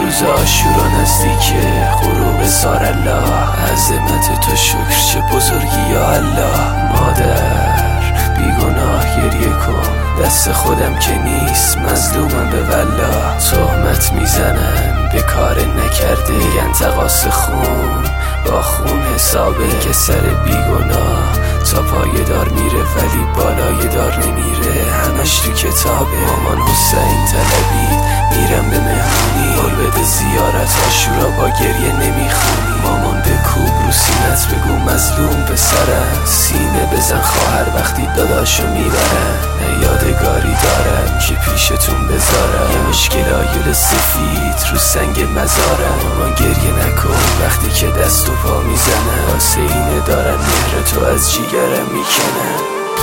روز عاشورا نزدیکه، غروب زار الله، عظمت تو شکر چه بزرگی یا الله. مادر بیگناه گریه کن، دست خودم که نیست، مظلومم به والله. تهمت میزنن به کار نکرده، میگن تقاص خون با خون حسابه. که سر بیگناه تا پای دار میره ولی بالای دار نمیره، همش تو کتابه. مامان حسین طلبی میرم به مهمونی، قول بده زیارت عاشورا با گریه نمیخونی. مامان به کوب رو سینت بگو مظلوم پسرم، سینه بزن خواهر وقتی داداشو میبرن. نه یادگاری دارم که پیشتون بذارم، یه مشکل آیول سفید رو سنگ مزارم. مامان گریه نکن وقتی که دست و پا میزنم، واسه اینه دارن مهر تو از جیگرم میکنن.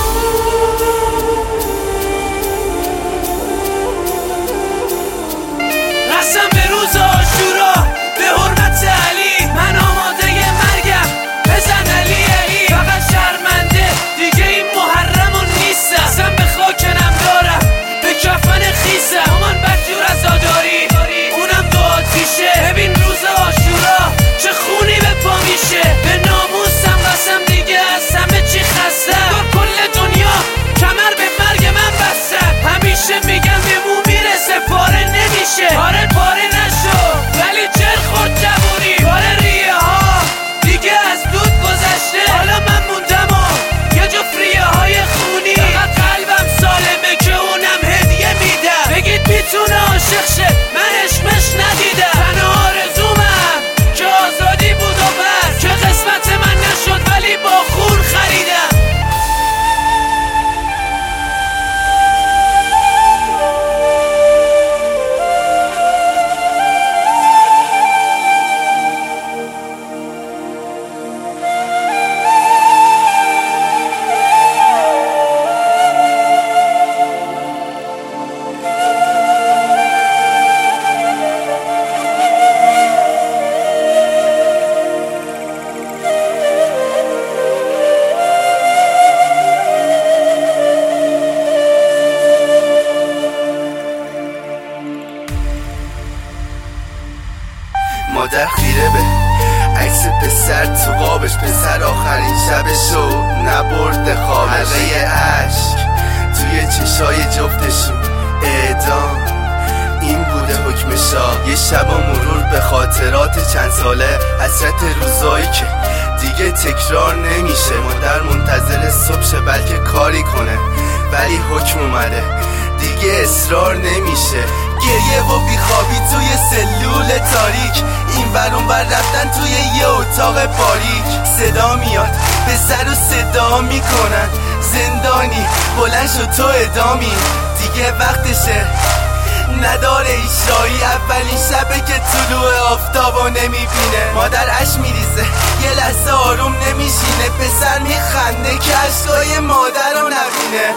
قسم به روز عاشورا به حرمت علی، من آماده مرگم بزن علی علی. فقط شرمنده دیگه این محرمون نیستم، قسم به خاکنم دارم به کفن خیسم. مامان بدجور عزاداری اونم دو آتیشه، ببین روز عاشورا چه خونی به پا میشه. به ناموسم قسم دیگه از همه چی خستم، کل دنیا کمر به مرگ من بستم. همیشه میگم به مو میرسه پاره نمیشه، پاره نشو ولی چر خورد جوونی. پاره ریه ها دیگه از دود گذشته، حالا من موندم و یه جفت ریه های خونی. فقط قلبم سالمه که اونم هدیه میدم، بگید میتونه عاشق شه من عشقش ندیدم. تنها آرزومم که آزادی بود و بس، که قسمت من نشد ولی با خون خریدم. مادر خیره به عکس پسر تو قابش، پسر آخرین شبشو نبرده خوابش. حلقه عشق توی چشای جفتشون، اعدام این بوده حکم شاه. یه شب و مرور به خاطرات چند ساله، حسرت روزایی که دیگه تکرار نمیشه. مادر منتظر صبح شه بلکه کاری کنه، ولی حکم اومده دیگه اصرار نمیشه. گریه و بیخوابی توی سلول تاریک، این ور اون ور رفتن توی یه اتاق باریک. صدا میاد به سر و صدا میکنن، زندانی بلند شد تو ادامی. دیگه وقتشه نداره ایشایی، اولین شبه که طلوع آفتابو نمیبینه. مادر عشق میریزه یه لحظه آروم نمیشینه، پسر میخنده که عشقای مادر رو نبینه.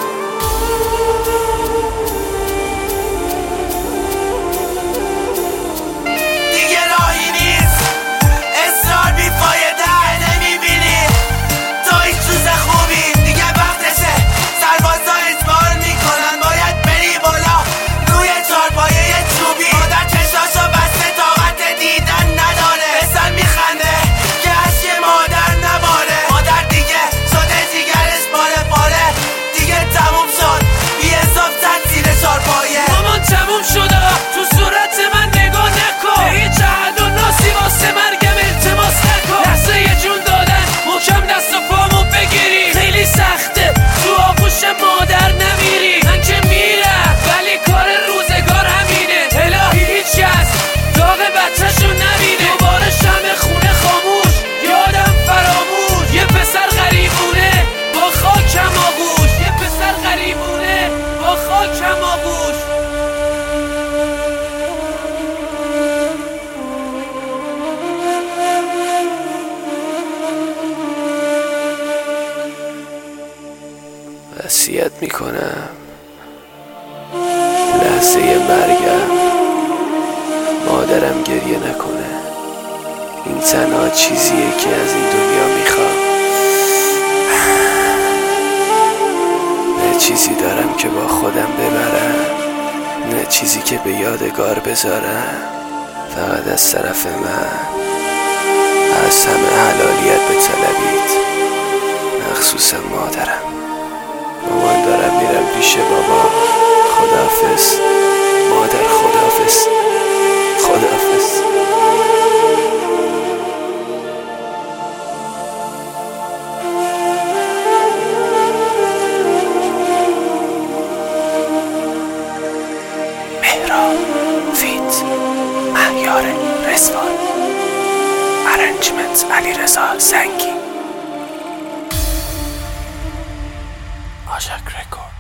تموم شده تو صورت من نگاه نکن، به هیچ عهد و ناسی واسه مرگم التماس نکن. لحظه یه جون دادن محکم دست و پامو بگیری، خیلی سخته تو آغوش مادر نمیری. من که میرم ولی کار روزگار همینه، الهی هیچ کس داغ بچه‌شو نبینه. دوباره شمع خونه خاموش، یادم فراموش، یه پسر غریبونه با خاکم آغوش، یه پسر غریبونه با خاکم آغوش. وصیت میکنم لحظه مرگم مادرم گریه نکنه. این تنها چیزیه که از این دنیا میخوام. نه چیزی دارم که با خودم ببرم، نه چیزی که به یادگار بذارم. فقط از طرف من از همه حلالیت به طلبید، مخصوصا مادرم. مامان دارم میرم پیش بابا. خداحافظ مادر، خداحافظ، خداحافظ. مهران فیت مهیار رضوان، ارنجمنت علیرضا زنگی، آژاک رکورد.